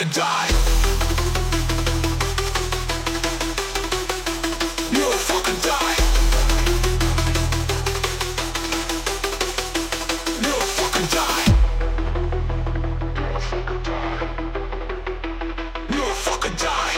fucking die. You'll fucking die. You'll fucking die. You'll fucking die.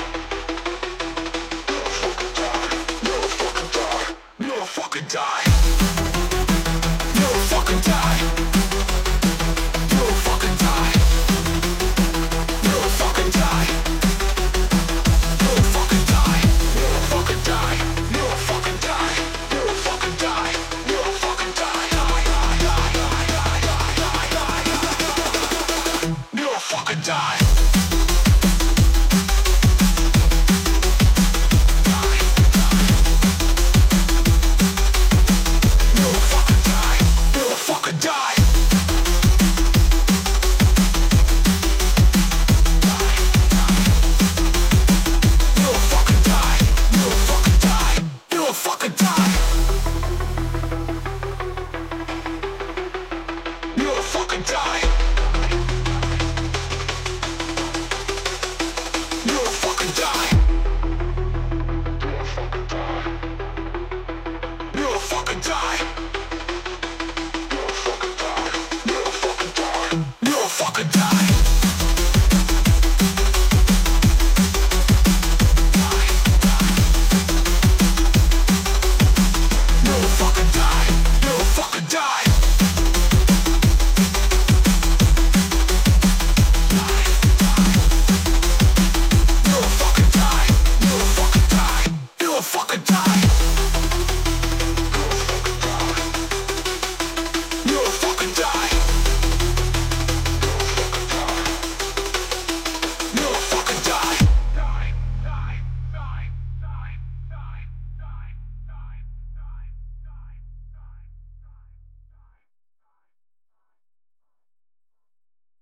You'll fucking die. You'll fucking die. You'll fucking die. You'll fucking die. You'll fucking die. You'll fucking die. You'll fucking die. You'll fucking die. You'll fucking die. You'll fucking die. You'll fucking die.